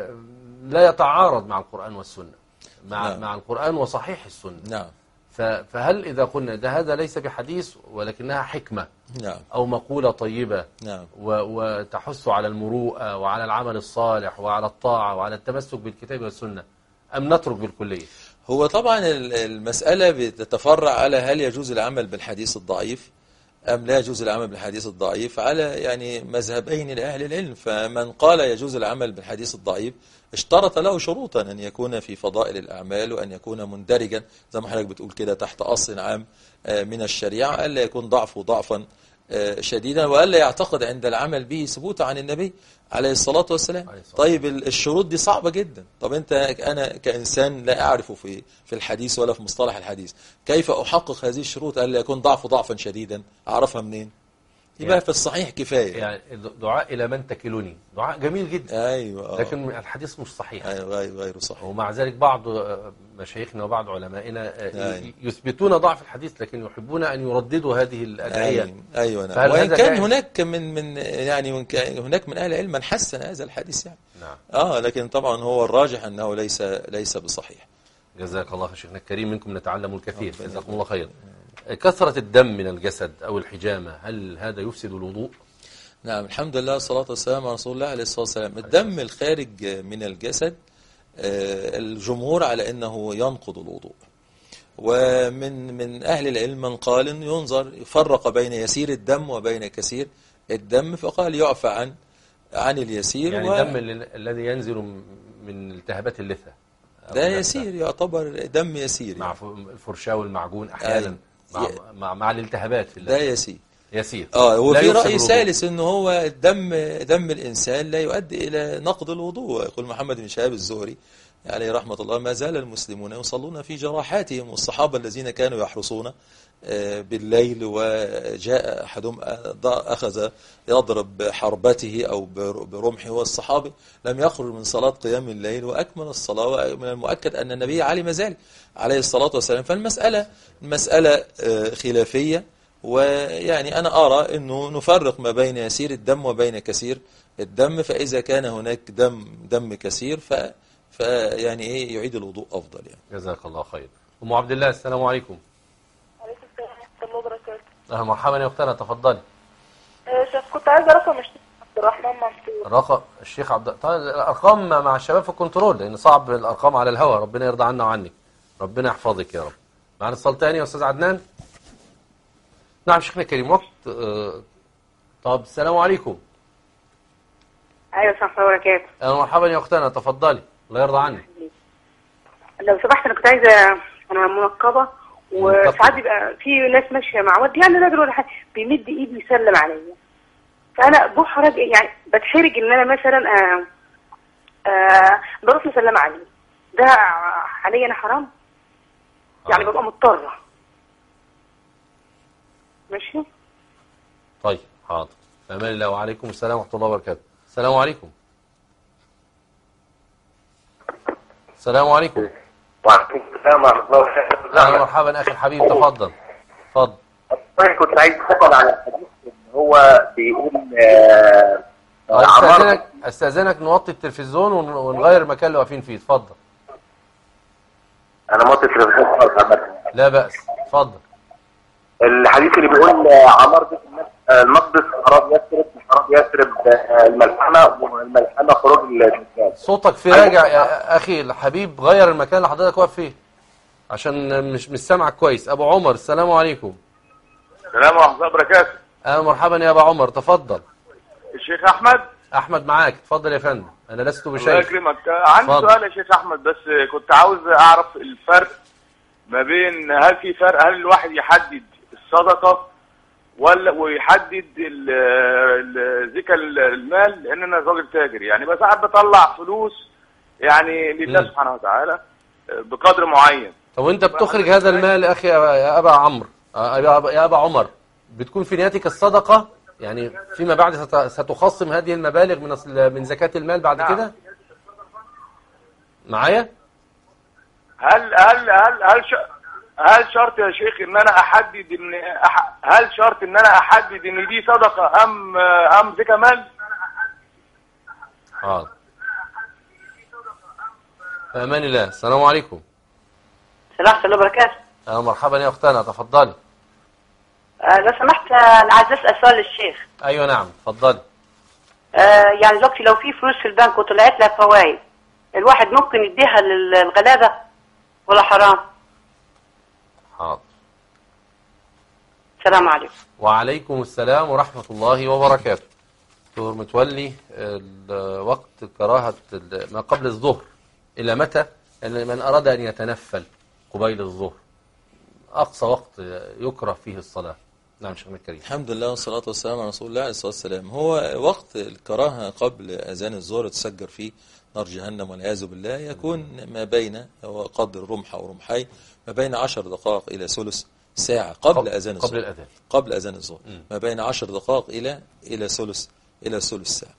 لا يتعارض مع القرآن والسنة، مع نعم. مع القرآن وصحيح السنة. نعم. فهل إذا قلنا ده هذا ليس بحديث ولكنها حكمة، نعم. أو مقولة طيبة، نعم. وتحث على المروءة وعلى العمل الصالح وعلى الطاعة وعلى التمسك بالكتاب والسنة، أم نترك بالكلية؟ هو طبعا المسألة بتتفرع على هل يجوز العمل بالحديث الضعيف أم لا يجوز العمل بالحديث الضعيف، على يعني مذهبين لأهل العلم. فمن قال يجوز العمل بالحديث الضعيف اشترط له شروطا، أن يكون في فضائل الأعمال، وأن يكون مندرجا زي ما حضرتك بتقول كده تحت أصل عام من الشريعة، ألا يكون ضعفه ضعفا شديدا، وألا يعتقد عند العمل به ثبوت عن النبي عليه الصلاة والسلام. طيب الشروط دي صعبة جدا. طب أنت أنا كإنسان لا أعرف في في الحديث ولا في مصطلح الحديث، كيف أحقق هذه الشروط ألا يكون ضعفه ضعفا شديدا؟ أعرفها منين؟ يبقى يعني في الصحيح كفاية. يعني دعاء إلى من تكلني دعاء جميل جدا، أيوة. لكن الحديث مش صحيح. أيوة غير صحيح. ومع ذلك بعض مشايخنا وبعض علمائنا أيوة. يثبتون ضعف الحديث، لكن يحبون أن يرددوا هذه الأدعية. أيوة, أيوة نعم. وإن كان جائز؟ هناك من من يعني هناك من أهل العلم من حسن هذا الحديث يعني. نعم. آه لكن طبعا هو الراجح أنه ليس ليس بصحيح. جزاك الله شيخنا الكريم، منكم نتعلم الكثير، جزاكم الله خير. كثرة الدم من الجسد أو الحجامة، هل هذا يفسد الوضوء؟ نعم الحمد لله والصلاة والسلام على رسول الله عليه الصلاة والسلام. الدم الخارج من الجسد الجمهور على أنه ينقض الوضوء، ومن من أهل العلم من قال أنه ينظر يفرق بين يسير الدم وبين كثير الدم، فقال يعفى عن عن اليسير. يعني و... الدم الذي ينزل من التهابات اللثة ده يسير، يعتبر دم يسير مع الفرشاة والمعجون أحيانا مع, مع, مع الالتهابات في ده يسير يسير. اه وفي رأي ثالث انه هو دم دم الانسان لا يؤدي الى نقض الوضوء. يقول محمد بن شهاب الزهري عليه رحمة الله: ما زال المسلمون يصلون في جراحاتهم. والصحابة الذين كانوا يحرسون بالليل وجاء أحدهم أخذ يضرب حربته أو برمحه، والصحابي لم يخرج من صلاة قيام الليل وأكمل الصلاة، ومن المؤكد أن النبي علم ذلك عليه الصلاة والسلام. فالمسألة مسألة خلافية، ويعني أنا أرى أنه نفرق ما بين يسير الدم وبين كثير الدم. فإذا كان هناك دم دم كثير ف فيعني إيه يعيد الوضوء أفضل يعني. جزاك الله خير. أم عبد الله السلام عليكم. وعليكم السلام ورحمة الله وبركاته. أهلا مرحبا يا أختنا، تفضلي. شيخ كنت عايزة رقم الشيخ عبد الرحمن منصور. رقم الشيخ عبد طيب الأرقام مع الشباب في الكنترول، لأن صعب الأرقام على الهواء. ربنا يرضى عنا وعنك، ربنا يحفظك يا رب. معنا اتصال تاني يا أستاذ عدنان. نعم شيخنا الكريم. وقت آه... طب السلام عليكم. ايوه ورحمة الله وبركاته. اهلا مرحبا يا اختنا، تفضلي الله يرضى عنك. لو سمحت انا كنت عايزه، انا منقبه وساعات بيبقى في ناس ماشيه مع ودي يعني راجل ولا حاجه بيمد ايده يسلم عليا، فانا بحرج يعني بتحرج ان انا مثلا آه آه بروح مسلمه عليه، ده عليا انا حرام يعني؟ ببقى مضطره. ماشي طيب حاضر. امان الله. وعليكم السلام ورحمه الله وبركاته. السلام عليكم. السلام عليكم. وعليكم السلام ورحمة الله وبركاته. اهلا مرحبا اخي الحبيب، تفضل. تفضل. طيب كنت عايز اسال على الحديث اللي هو بيقول آه استاذنك استاذنك نوطي التلفزيون ونغير المكان اللي واقفين فيه. اتفضل. انا موطي التلفزيون خالص. لا بأس، اتفضل. الحديث اللي بيقول عمار بيت المقدس حرام يثرب حرام يثرب الملحمة والملحمة خروج الدجال. صوتك في راجع يا أخي الحبيب، غير المكان اللي حضرتك واقف فيه عشان مش مش سامعك كويس. أبو عمر السلام عليكم. السلام ورحمة الله وبركاته. أهلا مرحبا يا أبو عمر، تفضل. الشيخ أحمد. أحمد معاك، تفضل يا فندم. أنا لست بشيء. الله يكرمك. عندي سؤال يا شيخ أحمد، بس كنت عاوز أعرف الفرق ما بين، هل في فرق، هل الواحد يحدد الصدقة ولا ويحدد زكاة المال؟ لان انا راجل تاجر يعني، بس ساعات بطلع فلوس يعني لله سبحانه وتعالى بقدر معين. طب وانت بتخرج هذا المال اخي يا ابا عمرو يا ابا عمر، بتكون في نيتك الصدقة يعني فيما بعد ستخصم هذه المبالغ من من زكاة المال بعد نعم. كده معايا؟ هل هل هل هل ش... هل شرط يا شيخ ان انا احدد ان أح... هل شرط ان انا احدد ان دي صدقة ام ام زكاة مال؟ حاضر. امان الله. السلام عليكم. السلام ورحمة الله وبركاته. اهلا مرحبا يا اختنا، تفضلي. آه لو سمحت انا عايز اسال سؤال للشيخ. ايوه نعم اتفضلي. آه يعني دلوقتي لو في فلوس في البنك وطلعت لها فوائد، الواحد ممكن يديها للغلابة ولا حرام؟ حاضر. السلام عليكم. وعليكم السلام ورحمة الله وبركاته. دكتور متولي، الوقت كراهة ما قبل الظهر إلى متى؟ من أراد أن يتنفل قبيل الظهر أقصى وقت يكره فيه الصلاة. نعم شيخنا الكريم. الحمد لله والصلاة والسلام على رسول الله عليه الصلاة والسلام. هو وقت الكراهة قبل أذان الظهر تسجر فيه نار جهنم والعياذ بالله، يكون ما بين قدر رمح أو رمحين، ما بين عشر دقائق إلى ثلث ساعة قبل, قبل أذان الظهر. قبل الأذان قبل أذان الظهر ما بين عشر دقائق إلى إلى ثلث إلى ثلث ساعة.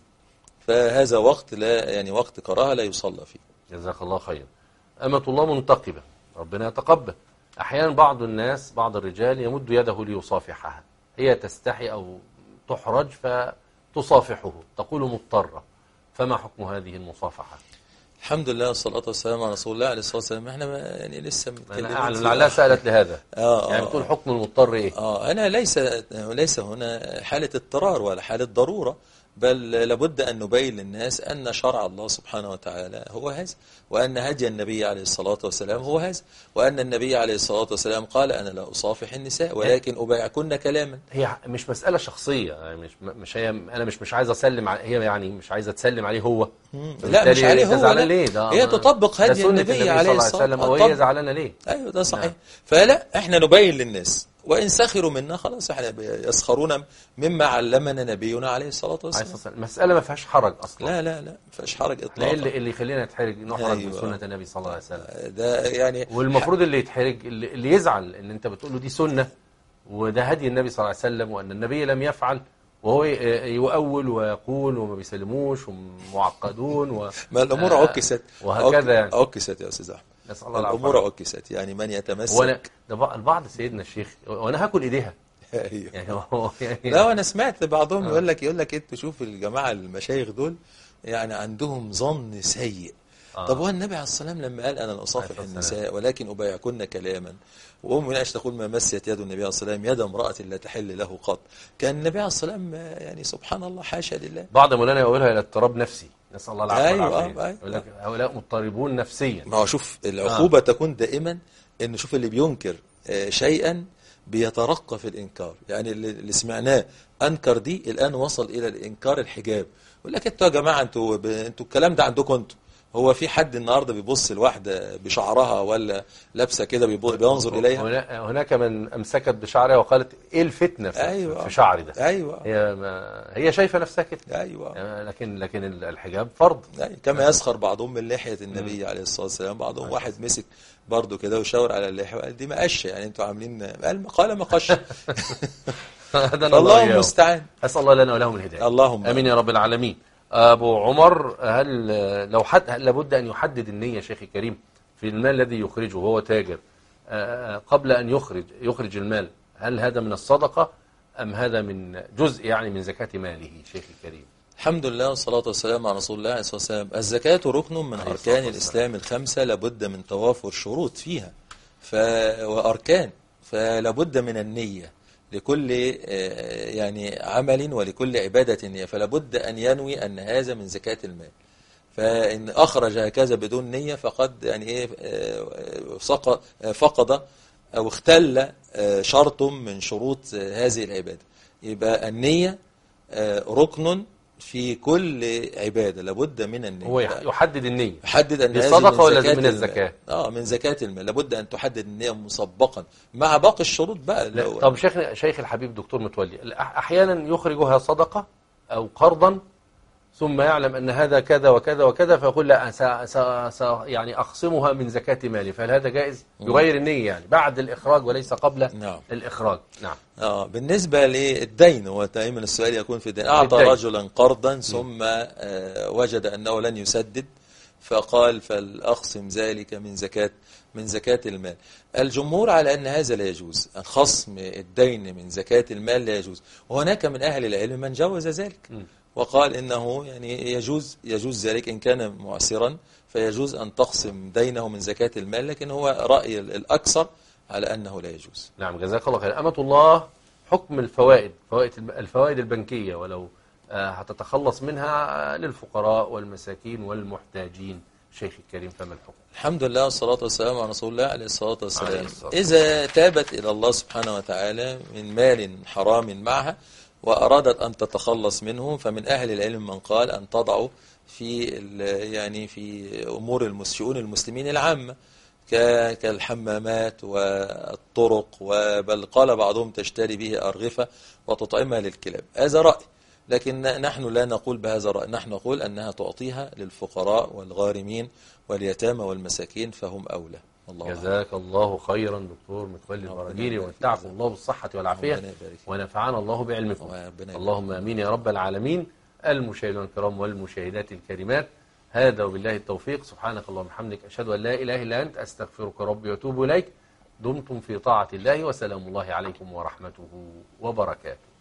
فهذا وقت لا يعني وقت كراهة لا يصلى فيه. جزاك الله خيرا. أمة الله منتقبة، ربنا يتقبل. أحيانا بعض الناس بعض الرجال يمد يده ليصافحها، هي تستحي أو تحرج فتصافحه، تقول مضطرة، فما حكم هذه المصافحة؟ الحمد لله والصلاة والسلام على رسول الله عليه الصلاة والسلام. احنا ما يعني لسه متكلمين. لعلها سألت لهذا. آه يعني بتقول حكم المضطر ايه؟ اه انا ليس ليس هنا حالة اضطرار ولا حالة ضرورة، بل لابد أن نبين للناس أن شرع الله سبحانه وتعالى هو هذا، وأن هدي النبي عليه الصلاة والسلام هو هذا، وأن النبي عليه الصلاة والسلام قال أنا لا أصافح النساء ولكن أبايعكن كلاما. هي مش مسألة شخصية، مش مش هي أنا مش مش عايز أسلم على هي يعني مش عايزة تسلم عليه هو. لا مش عليه هو، لا. ليه ده؟ هي تطبق هدي النبي عليه الصلاة والسلام، وهي زعلانة ليه؟ أيوه ده صحيح. نعم. فلا احنا نبين للناس، وإن سخروا منا خلاص احنا يسخرون مما علمنا نبينا عليه الصلاة والسلام. المسألة ما فيهاش حرج أصلا. لا لا لا ما فيهاش حرج إطلاقا. اللي اللي يخلينا نتحرج نحرج أيوة. بسنة النبي صلى الله عليه وسلم. ده يعني والمفروض اللي يتحرج اللي, اللي يزعل إن أنت بتقول له دي سنة وده هدي النبي صلى الله عليه وسلم وأن النبي لم يفعل، وهو يؤول ويقول وما بيسلموش ومعقدون و... ما الأمور عكست وهكذا يعني. عكست يا أستاذ أحمد. الأمور عكست، يعني من يتمسك. وانا ده البعض سيدنا الشيخ وانا هاكل ايديها. ايوه يعني هو يعني لا وانا سمعت بعضهم يقول لك يقول لك انت شوف الجماعه المشايخ دول يعني عندهم ظن سيء. آه. طب هو النبي عليه الصلاه والسلام لما قال انا لا اصافح النساء ولكن ابايعكن كلاما، وام من عائشه تقول ما مست يد النبي عليه الصلاه والسلام يد امراه لا تحل له قط، كان النبي عليه الصلاه والسلام يعني سبحان الله حاشا لله. بعض مولانا يقولها الى اضطراب نفسي، نسال الله العافيه. ايوه ايوه يقول لك هؤلاء مضطربون نفسيا. ما هو شوف العقوبه آه. تكون دائما ان شوف اللي بينكر شيئا بيترقى في الإنكار، يعني اللي سمعناه أنكر دي الآن وصل إلى الإنكار الحجاب. يقول لك انتوا يا جماعة انتوا ب... انتوا الكلام ده عندكم انتوا، هو في حد النهارده بيبص لواحدة بشعرها ولا لابسه كده بينظر إليها؟ هناك من أمسكت بشعرها وقالت إيه الفتنة في, أيوة. في شعري ده؟ أيوة. هي ما... هي شايفة نفسها كده. أيوة. لكن لكن الحجاب فرض. أيوة. كما يسخر بعضهم من لحية النبي م. عليه الصلاة والسلام، بعضهم أيوة. واحد مسك برضه كده وشاور على اللحية وقال دي مقشة، يعني انتوا عاملين قال قال مقشة. الله المستعان. أسأل الله لنا ولهم الهداية. اللهم آمين يا رب العالمين. أبو عمر، هل لو حد هل لابد أن يحدد النية شيخي الكريم في المال الذي يخرجه وهو تاجر قبل أن يخرج يخرج المال؟ هل هذا من الصدقة أم هذا من جزء يعني من زكاة ماله شيخي الكريم؟ الحمد لله والصلاة والسلام على رسول الله عليه الصلاة والسلام. الزكاة ركن من أركان الإسلام الخمسة، لابد من توافر شروط فيها ف... وأركان، فلابد من النية لكل يعني عمل ولكل عبادة نية، فلابد أن ينوي أن هذا من زكاة المال. فإن أخرج هكذا بدون نية فقد يعني إيه فقد أو اختل شرط من شروط هذه العبادة. يبقى النية ركن في كل عبادة، لابد من النية. هو يحدد النية، يحدد أن هذه الصدقة ولا من الزكاة؟ آه من زكاة المال، لابد أن تحدد النية مسبقا مع باقي الشروط بقى. طب شيخ شيخ الحبيب دكتور متولي، أحيانا يخرجها صدقة أو قرضا ثم يعلم أن هذا كذا وكذا وكذا فيقول لا س س س يعني أخصمها من زكاة مالي، فهل هذا جائز؟ يغير النية يعني بعد الإخراج وليس قبل نعم. الإخراج. نعم. آه بالنسبة للدين، هو دائما السؤال يكون في الدين. أعطى الدين. رجلا قرضا ثم آه وجد أنه لن يسدد فقال فلأخصم ذلك من زكاة من زكاة المال. الجمهور على أن هذا لا يجوز، خصم الدين من زكاة المال لا يجوز، وهناك من أهل العلم من جوز ذلك م. وقال إنه يعني يجوز يجوز ذلك إن كان معسرا، فيجوز أن تقسم دينه من زكاة المال، لكن هو رأي الأكثر على أنه لا يجوز. نعم جزاك الله خير. أمة الله، حكم الفوائد فوائد الفوائد البنكية ولو هتتخلص منها للفقراء والمساكين والمحتاجين شيخ الكريم فما الحكم؟ الحمد لله والصلاة والسلام على رسول الله عليه الصلاة والسلام. عليه الصلاة إذا تابت إلى الله سبحانه وتعالى من مال حرام معها وأرادت أن تتخلص منه، فمن أهل العلم من قال أن تضعه في يعني في أمور شؤون المسلمين العامة كالحمامات والطرق، وبل قال بعضهم تشتري به أرغفة وتطعمها للكلاب. هذا رأي، لكن نحن لا نقول بهذا الرأي، نحن نقول أنها تعطيها للفقراء والغارمين واليتامى والمساكين فهم أولى. الله جزاك الله خيرا دكتور متولي البراجيلي، ومتعكم الله بالصحة والعافية ونفعنا الله بعلمكم. اللهم آمين يا رب العالمين. المشاهدين الكرام والمشاهدات الكريمات، هذا وبالله التوفيق. سبحانك اللهم وبحمدك، أشهد أن لا إله إلا أنت، أستغفرك ربي وأتوب إليك. دمتم في طاعة الله، وسلام الله عليكم ورحمته وبركاته.